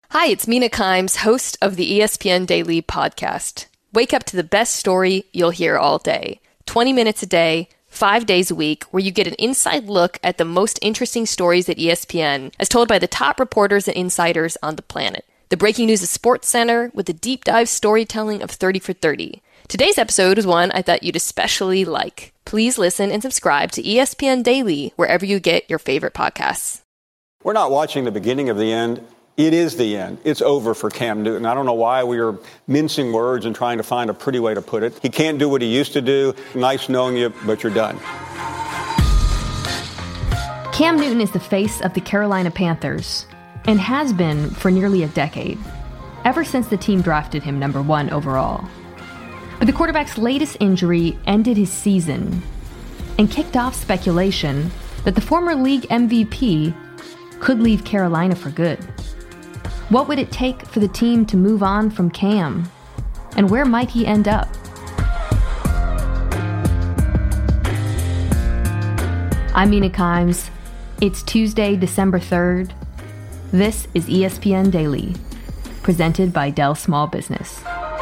Hi, it's Mina Kimes, host of the ESPN Daily podcast. Wake up to the best story you'll hear all day. 20 minutes a day, 5 days a week, where you get an inside look at the most interesting stories at ESPN, as told by the top reporters and insiders on the planet. The breaking news of Sports Center with the deep dive storytelling of 30 for 30. Today's episode is one I thought you'd especially like. Please listen and subscribe to ESPN Daily wherever you get your favorite podcasts. We're not watching the beginning of the end. It is the end. It's over for Cam Newton. I don't know why we are mincing words and trying to find a pretty way to put it. He can't do what he used to do. Nice knowing you, but you're done. Cam Newton is the face of the Carolina Panthers and has been for nearly a decade, ever since the team drafted him number 1 overall. But the quarterback's latest injury ended his season and kicked off speculation that the former league MVP could leave Carolina for good. What would it take for the team to move on from Cam? And where might he end up? I'm Mina Kimes. It's Tuesday, December 3rd. This is ESPN Daily, presented by Dell Small Business.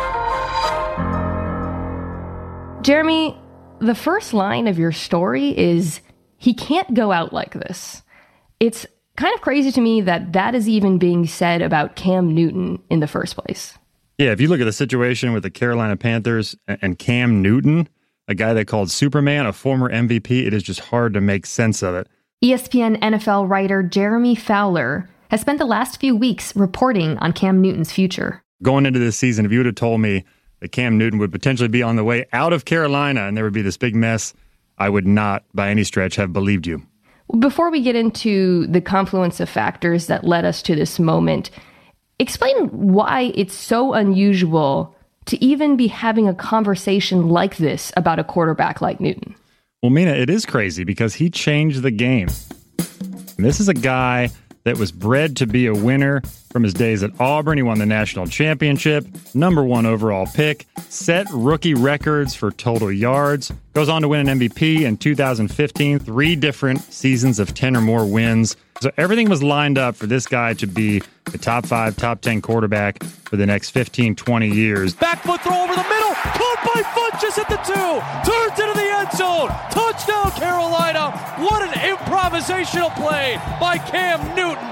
Jeremy, the first line of your story is, he can't go out like this. It's kind of crazy to me that is even being said about Cam Newton in the first place. Yeah, if you look at the situation with the Carolina Panthers and Cam Newton, a guy they called Superman, a former MVP, it is just hard to make sense of it. ESPN NFL writer Jeremy Fowler has spent the last few weeks reporting on Cam Newton's future. Going into this season, if you would have told me that Cam Newton would potentially be on the way out of Carolina and there would be this big mess, I would not, by any stretch, have believed you. Before we get into the confluence of factors that led us to this moment, explain why it's so unusual to even be having a conversation like this about a quarterback like Newton. Well, Mina, it is crazy because he changed the game. And this is a guy that was bred to be a winner from his days at Auburn. He won the national championship, number 1 overall pick, set rookie records for total yards, goes on to win an MVP in 2015, 3 different seasons of 10 or more wins. So everything was lined up for this guy to be a top 5, top 10 quarterback for the next 15, 20 years. Back foot throw over the middle, caught by Funchess at the 2, turns into the end zone, touchdown Carolina. What an improvisational play by Cam Newton.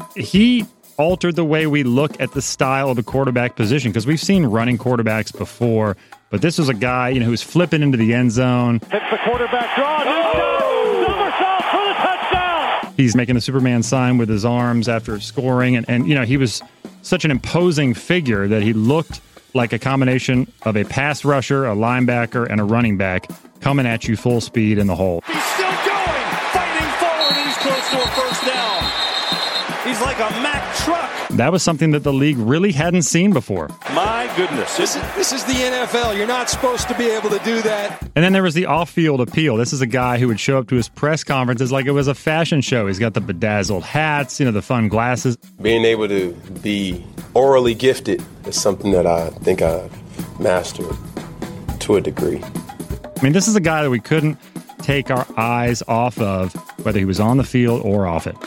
He altered the way we look at the style of the quarterback position because we've seen running quarterbacks before, but this was a guy, who was flipping into the end zone. Hits the quarterback draw. Somersault for the touchdown. He's making the Superman sign with his arms after scoring, and he was such an imposing figure that he looked like a combination of a pass rusher, a linebacker, and a running back coming at you full speed in the hole. He's still going, fighting forward, and he's close to a first down. He's like a Mack truck. That was something that the league really hadn't seen before. My goodness. This is the NFL. You're not supposed to be able to do that. And then there was the off-field appeal. This is a guy who would show up to his press conferences like it was a fashion show. He's got the bedazzled hats, the fun glasses. Being able to be orally gifted is something that I think I've mastered to a degree. This is a guy that we couldn't take our eyes off of, whether he was on the field or off it.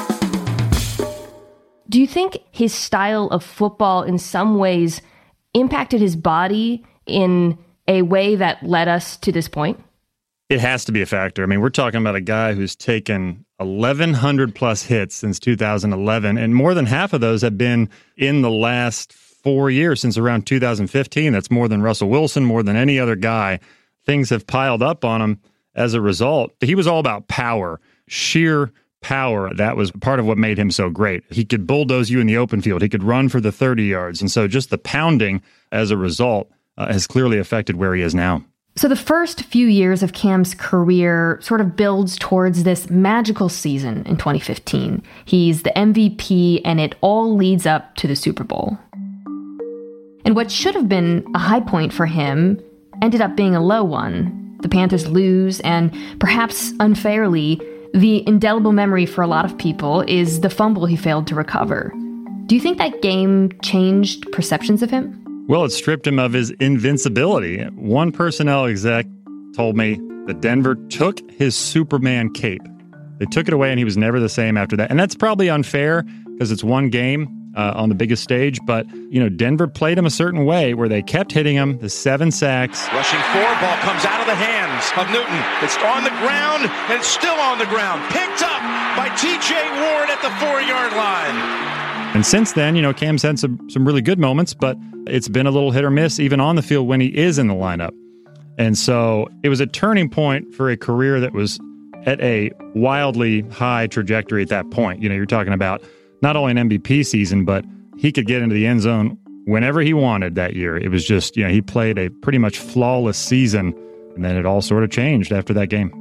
Do you think his style of football in some ways impacted his body in a way that led us to this point? It has to be a factor. We're talking about a guy who's taken 1,100 plus hits since 2011, and more than half of those have been in the last 4 years, since around 2015. That's more than Russell Wilson, more than any other guy. Things have piled up on him as a result. He was all about power, sheer power. That was part of what made him so great. He could bulldoze you in the open field. He could run for the 30 yards. And so just the pounding as a result has clearly affected where he is now. So the first few years of Cam's career sort of builds towards this magical season in 2015. He's the MVP, and it all leads up to the Super Bowl. And what should have been a high point for him ended up being a low one. The Panthers lose, and perhaps unfairly, the indelible memory for a lot of people is the fumble he failed to recover. Do you think that game changed perceptions of him? Well, it stripped him of his invincibility. One personnel exec told me that Denver took his Superman cape. They took it away, and he was never the same after that. And that's probably unfair because it's one game. on the biggest stage. But, Denver played him a certain way where they kept hitting him, the 7 sacks. Rushing 4, ball comes out of the hands of Newton. It's on the ground, and it's still on the ground. Picked up by T.J. Ward at the 4-yard line. And since then, Cam's had some really good moments, but it's been a little hit or miss even on the field when he is in the lineup. And so it was a turning point for a career that was at a wildly high trajectory at that point. You're talking about not only an MVP season, but he could get into the end zone whenever he wanted that year. It was just, he played a pretty much flawless season, and then it all sort of changed after that game.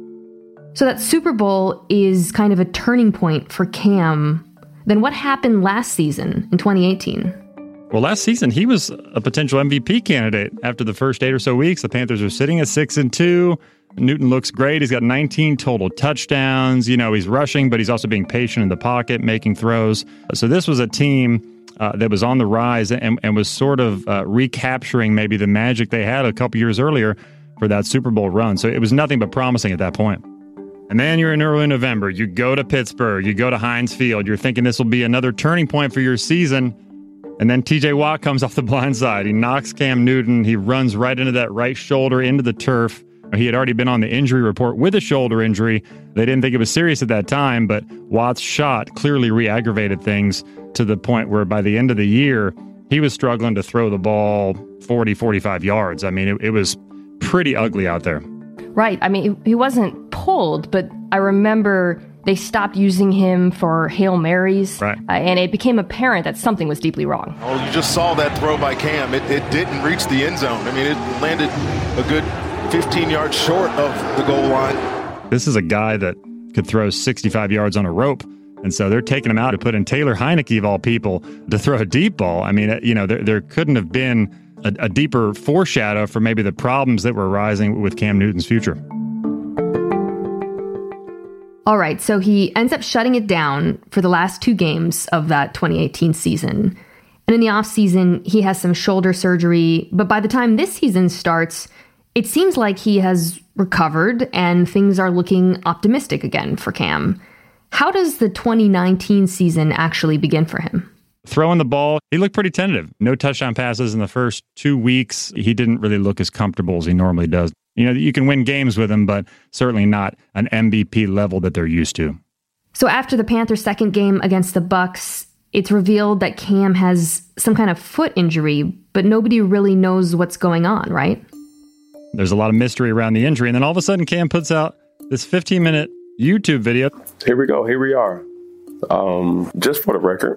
So that Super Bowl is kind of a turning point for Cam. Then what happened last season in 2018? Well, last season, he was a potential MVP candidate. After the first 8 or so weeks, the Panthers are sitting at 6-2. Newton looks great. He's got 19 total touchdowns. He's rushing, but he's also being patient in the pocket, making throws. So this was a team that was on the rise and was sort of recapturing maybe the magic they had a couple years earlier for that Super Bowl run. So it was nothing but promising at that point. And then you're in early November. You go to Pittsburgh. You go to Heinz Field. You're thinking this will be another turning point for your season. And then T.J. Watt comes off the blind side. He knocks Cam Newton. He runs right into that right shoulder into the turf. He had already been on the injury report with a shoulder injury. They didn't think it was serious at that time, but Watt's shot clearly re-aggravated things to the point where by the end of the year, he was struggling to throw the ball 40, 45 yards. I mean, it was pretty ugly out there. Right. I mean, he wasn't pulled, but I remember they stopped using him for Hail Marys. Right. And it became apparent that something was deeply wrong. Oh, you just saw that throw by Cam. It didn't reach the end zone. I mean, it landed a good 15 yards short of the goal line. This is a guy that could throw 65 yards on a rope. And so they're taking him out to put in Taylor Heineke, of all people, to throw a deep ball. I mean, there couldn't have been a deeper foreshadow for maybe the problems that were arising with Cam Newton's future. All right, so he ends up shutting it down for the last 2 games of that 2018 season. And in the offseason, he has some shoulder surgery. But by the time this season starts, it seems like he has recovered and things are looking optimistic again for Cam. How does the 2019 season actually begin for him? Throwing the ball, he looked pretty tentative. No touchdown passes in the first 2 weeks. He didn't really look as comfortable as he normally does. You can win games with him, but certainly not an MVP level that they're used to. So after the Panthers' second game against the Bucs, it's revealed that Cam has some kind of foot injury, but nobody really knows what's going on, right? There's a lot of mystery around the injury, and then all of a sudden Cam puts out this 15-minute YouTube video. Here we go. Here we are. Just for the record,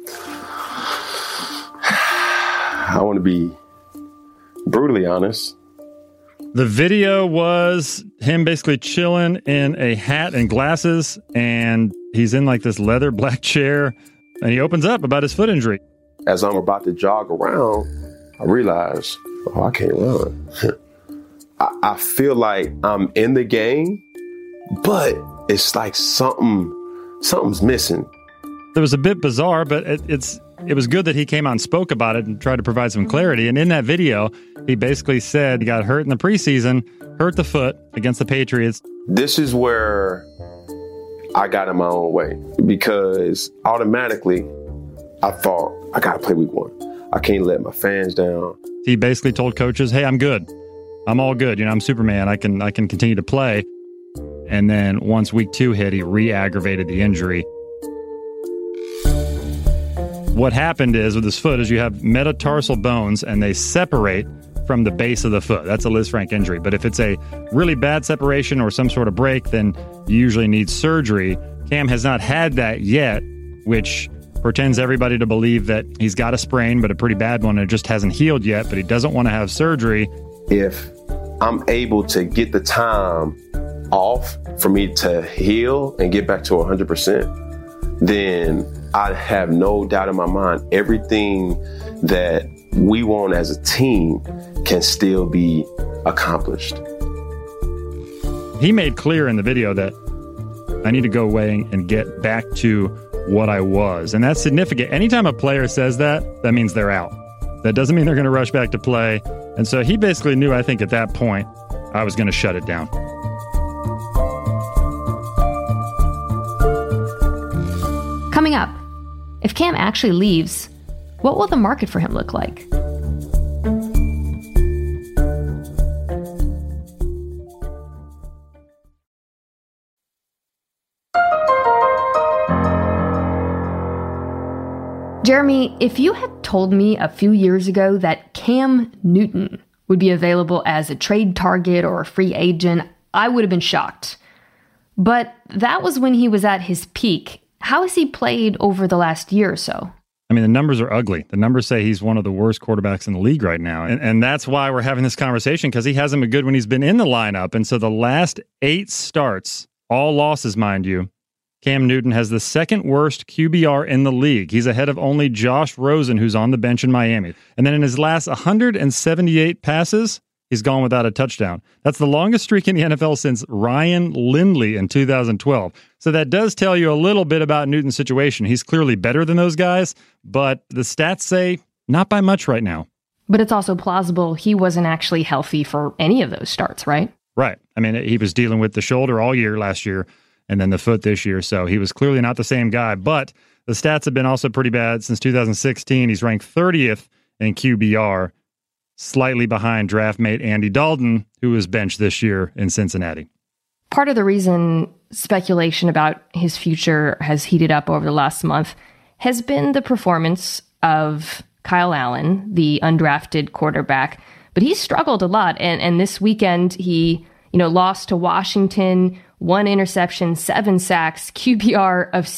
I want to be brutally honest. The video was him basically chilling in a hat and glasses, and he's in like this leather black chair, and he opens up about his foot injury. As I'm about to jog around, I realize, I can't run. I feel I'm in the game, but it's like something's missing. It was a bit bizarre, but it was good that he came out and spoke about it and tried to provide some clarity. And in that video, he basically said he got hurt in the preseason, hurt the foot against the Patriots. This is where I got in my own way, because automatically I thought, I got to play week 1. I can't let my fans down. He basically told coaches, hey, I'm good. I'm all good. I'm Superman. I can continue to play. And then once week 2 hit, he re-aggravated the injury. What happened is with his foot is you have metatarsal bones and they separate from the base of the foot. That's a Lisfranc injury. But if it's a really bad separation or some sort of break, then you usually need surgery. Cam has not had that yet, which pretends everybody to believe that he's got a sprain, but a pretty bad one, and it just hasn't healed yet, but he doesn't want to have surgery. If I'm able to get the time off for me to heal and get back to 100%, then I have no doubt in my mind everything that we want as a team can still be accomplished. He made clear in the video that I need to go away and get back to what I was. And that's significant. Anytime a player says that, that means they're out. That doesn't mean they're going to rush back to play. And so he basically knew, I think, at that point, I was going to shut it down. Coming up, if Cam actually leaves, what will the market for him look like? Jeremy, if you had told me a few years ago that Cam Newton would be available as a trade target or a free agent, I would have been shocked. But that was when he was at his peak. How has he played over the last year or so? I mean, the numbers are ugly. The numbers say he's one of the worst quarterbacks in the league right now. And that's why we're having this conversation, because he hasn't been good when he's been in the lineup. And so the last 8 starts, all losses, mind you, Cam Newton has the second worst QBR in the league. He's ahead of only Josh Rosen, who's on the bench in Miami. And then in his last 178 passes, he's gone without a touchdown. That's the longest streak in the NFL since Ryan Lindley in 2012. So that does tell you a little bit about Newton's situation. He's clearly better than those guys, but the stats say not by much right now. But it's also plausible he wasn't actually healthy for any of those starts, right? Right. I mean, he was dealing with the shoulder all year last year and then the foot this year. So he was clearly not the same guy. But the stats have been also pretty bad since 2016. He's ranked 30th in QBR, slightly behind draft mate Andy Dalton, who was benched this year in Cincinnati. Part of the reason speculation about his future has heated up over the last month has been the performance of Kyle Allen, the undrafted quarterback. But he's struggled a lot. And this weekend, he lost to Washington, 1 interception, 7 sacks, QBR of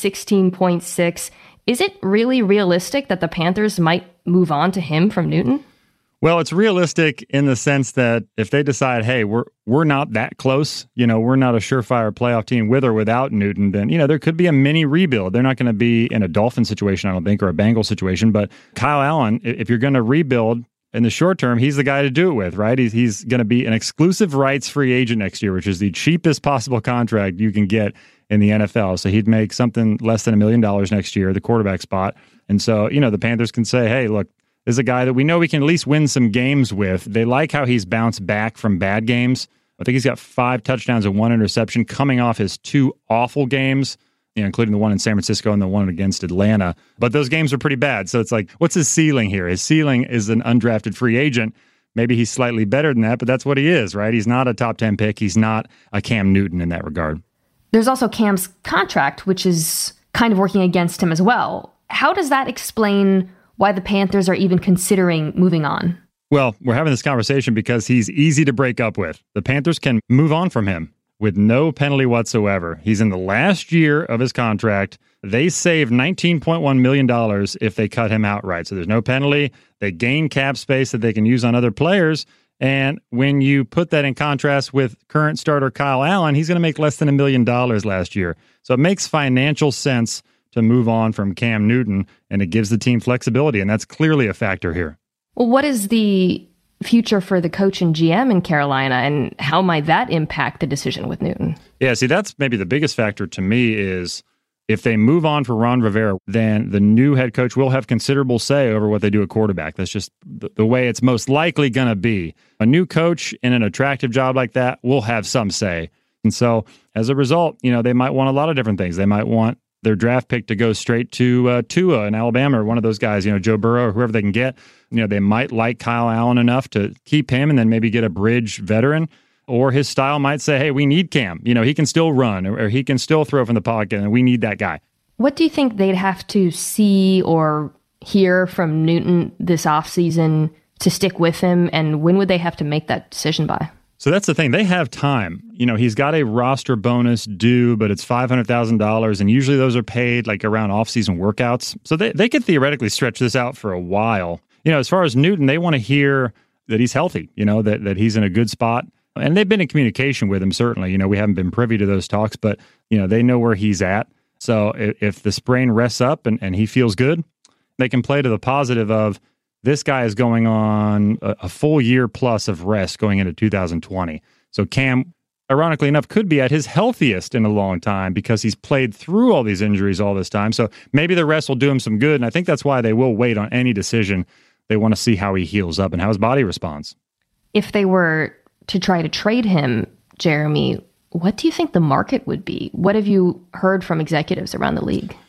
16.6. Is it really realistic that the Panthers might move on to him from Newton? Well, it's realistic in the sense that if they decide, hey, we're not that close, we're not a surefire playoff team with or without Newton, then, there could be a mini rebuild. They're not going to be in a Dolphin situation, I don't think, or a Bengals situation. But Kyle Allen, if you're going to rebuild in the short term, he's the guy to do it with, right? He's going to be an exclusive rights free agent next year, which is the cheapest possible contract you can get in the NFL. So he'd make something less than $1 million next year, the quarterback spot. And so, the Panthers can say, hey, look, this is a guy that we know we can at least win some games with. They like how he's bounced back from bad games. I think he's got 5 touchdowns and 1 interception coming off his 2 awful games, including the one in San Francisco and the one against Atlanta. But those games are pretty bad. So it's like, what's his ceiling here? His ceiling is an undrafted free agent. Maybe he's slightly better than that, but that's what he is, right? He's not a top 10 pick. He's not a Cam Newton in that regard. There's also Cam's contract, which is kind of working against him as well. How does that explain why the Panthers are even considering moving on? Well, we're having this conversation because he's easy to break up with. The Panthers can move on from him with no penalty whatsoever. He's in the last year of his contract. They save $19.1 million if they cut him outright. So there's no penalty. They gain cap space that they can use on other players. And when you put that in contrast with current starter Kyle Allen, he's going to make less than $1 million last year. So it makes financial sense to move on from Cam Newton, and it gives the team flexibility, and that's clearly a factor here. Well, what is the future for the coach and GM in Carolina, and how might that impact the decision with Newton? Yeah, see, that's maybe the biggest factor to me is if they move on for Ron Rivera, then the new head coach will have considerable say over what they do at quarterback. That's just the way it's most likely going to be. A new coach in an attractive job like that will have some say. And so as a result, they might want a lot of different things. They might want their draft pick to go straight to Tua in Alabama, or one of those guys, Joe Burrow, or whoever they can get. They might like Kyle Allen enough to keep him and then maybe get a bridge veteran. Or his style might say, hey, we need Cam. He can still run, or he can still throw from the pocket, and we need that guy. What do you think they'd have to see or hear from Newton this offseason to stick with him, and when would they have to make that decision by? So that's the thing. They have time. He's got a roster bonus due, but it's $500,000, and usually those are paid like around off-season workouts. So they could theoretically stretch this out for a while. As far as Newton, they want to hear that he's healthy, that he's in a good spot. And they've been in communication with him, certainly. We haven't been privy to those talks, but, they know where he's at. So if the sprain rests up and he feels good, they can play to the positive of this guy is going on a full year plus of rest going into 2020. So Cam, ironically enough, could be at his healthiest in a long time because he's played through all these injuries all this time. So maybe the rest will do him some good. And I think that's why they will wait on any decision. They want to see how he heals up and how his body responds. If they were to try to trade him, Jeremy, what do you think the market would be? What have you heard from executives around the league?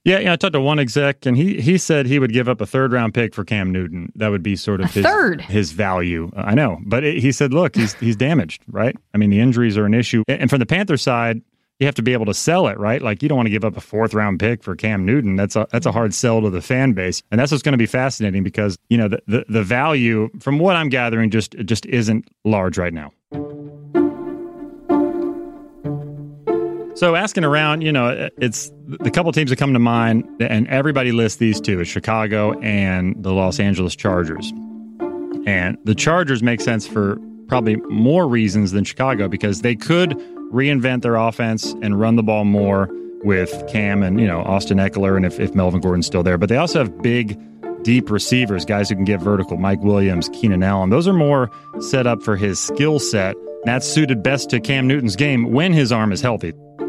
Yeah, I talked to one exec, and he said he would give up a third-round pick for Cam Newton. That would be sort of his value. I know, but he said, look, he's damaged, right? I mean, the injuries are an issue. And from the Panthers side, you have to be able to sell it, right? Like, you don't want to give up a fourth-round pick for Cam Newton. That's a hard sell to the fan base. And that's what's going to be fascinating because, the value, from what I'm gathering, just isn't large right now. So asking around, it's the couple teams that come to mind, and everybody lists these two, is Chicago and the Los Angeles Chargers. And the Chargers make sense for probably more reasons than Chicago because they could reinvent their offense and run the ball more with Cam and, Austin Eckler and if Melvin Gordon's still there. But they also have big, deep receivers, guys who can get vertical, Mike Williams, Keenan Allen. Those are more set up for his skill set. That's suited best to Cam Newton's game when his arm is healthy.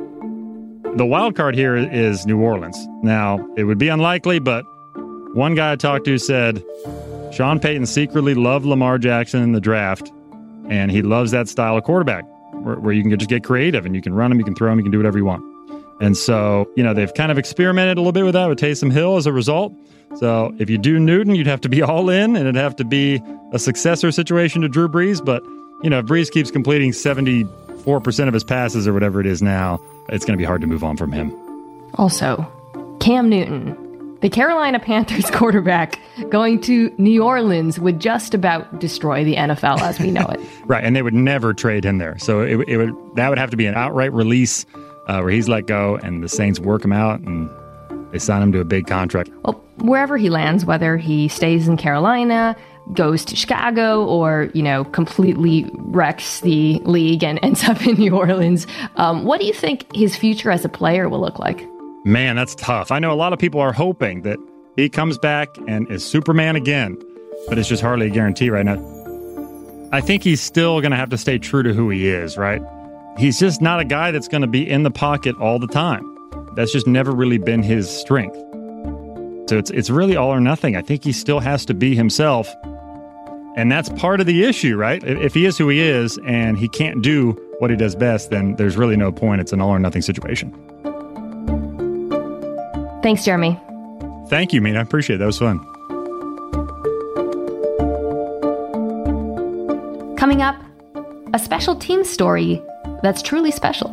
The wild card here is New Orleans. Now, it would be unlikely, but one guy I talked to said Sean Payton secretly loved Lamar Jackson in the draft, and he loves that style of quarterback where you can just get creative and you can run him, you can throw him, you can do whatever you want. And so, they've kind of experimented a little bit with that with Taysom Hill as a result. So if you do Newton, you'd have to be all in, and it'd have to be a successor situation to Drew Brees. But, if Brees keeps completing 74% of his passes or whatever it is now, it's going to be hard to move on from him. Also, Cam Newton, the Carolina Panthers quarterback, going to New Orleans would just about destroy the NFL as we know it. Right, and they would never trade him there. So that would have to be an outright release where he's let go and the Saints work him out and they sign him to a big contract. Well, wherever he lands, whether he stays in Carolina, goes to Chicago, or, completely wrecks the league and ends up in New Orleans, what do you think his future as a player will look like? Man, that's tough. I know a lot of people are hoping that he comes back and is Superman again, but it's just hardly a guarantee right now. I think he's still going to have to stay true to who he is, right? He's just not a guy that's going to be in the pocket all the time. That's just never really been his strength. So it's really all or nothing. I think he still has to be himself. And that's part of the issue, right? If he is who he is and he can't do what he does best, then there's really no point. It's an all or nothing situation. Thanks, Jeremy. Thank you, Mina. I appreciate it. That was fun. Coming up, a special team story that's truly special.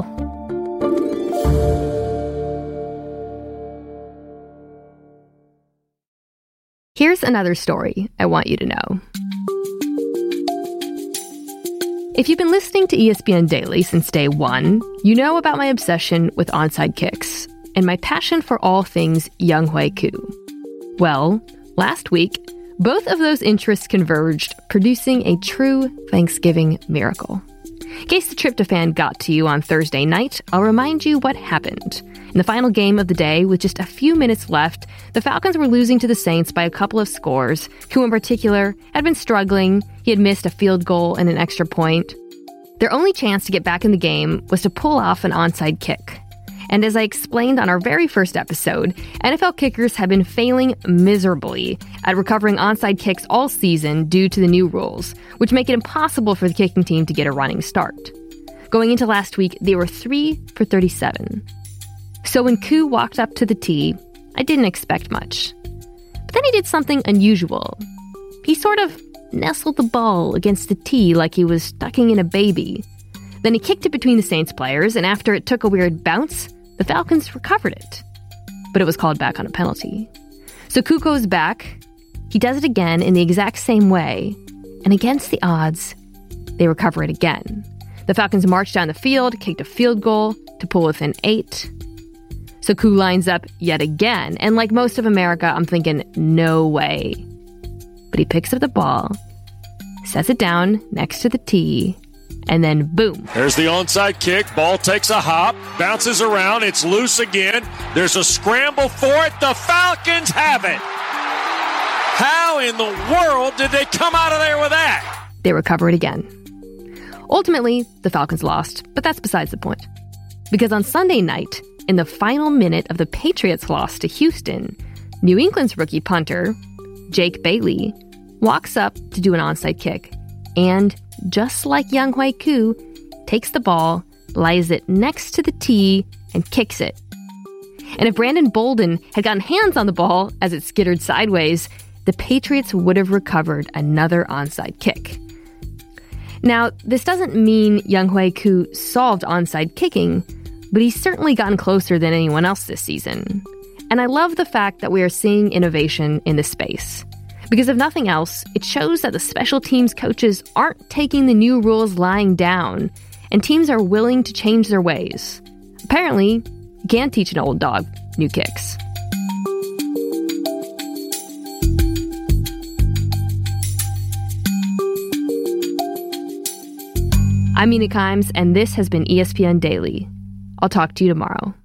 Here's another story I want you to know. If you've been listening to ESPN Daily since day one, you know about my obsession with onside kicks and my passion for all things Younghoe Koo. Well, last week, both of those interests converged, producing a true Thanksgiving miracle. In case the tryptophan got to you on Thursday night, I'll remind you what happened. In the final game of the day, with just a few minutes left, the Falcons were losing to the Saints by a couple of scores. Koo in particular had been struggling. He had missed a field goal and an extra point. Their only chance to get back in the game was to pull off an onside kick. And as I explained on our very first episode, NFL kickers have been failing miserably at recovering onside kicks all season due to the new rules, which make it impossible for the kicking team to get a running start. Going into last week, they were 3 for 37. So when Koo walked up to the tee, I didn't expect much. But then he did something unusual. He sort of nestled the ball against the tee like he was tucking in a baby. Then he kicked it between the Saints players, and after it took a weird bounce, the Falcons recovered it. But it was called back on a penalty. So Koo goes back. He does it again in the exact same way. And against the odds, they recover it again. The Falcons marched down the field, kicked a field goal to pull within 8. So Koo lines up yet again. And like most of America, I'm thinking, no way. But he picks up the ball, sets it down next to the tee, and then boom. There's the onside kick. Ball takes a hop, bounces around. It's loose again. There's a scramble for it. The Falcons have it. How in the world did they come out of there with that? They recover it again. Ultimately, the Falcons lost, but that's besides the point. Because on Sunday night, in the final minute of the Patriots' loss to Houston, New England's rookie punter, Jake Bailey, walks up to do an onside kick. And just like Younghoe Koo, takes the ball, lies it next to the tee, and kicks it. And if Brandon Bolden had gotten hands on the ball as it skittered sideways, the Patriots would have recovered another onside kick. Now, this doesn't mean Younghoe Koo solved onside kicking, but he's certainly gotten closer than anyone else this season. And I love the fact that we are seeing innovation in this space. Because if nothing else, it shows that the special teams coaches aren't taking the new rules lying down, and teams are willing to change their ways. Apparently, you can't teach an old dog new kicks. I'm Mina Kimes, and this has been ESPN Daily. I'll talk to you tomorrow.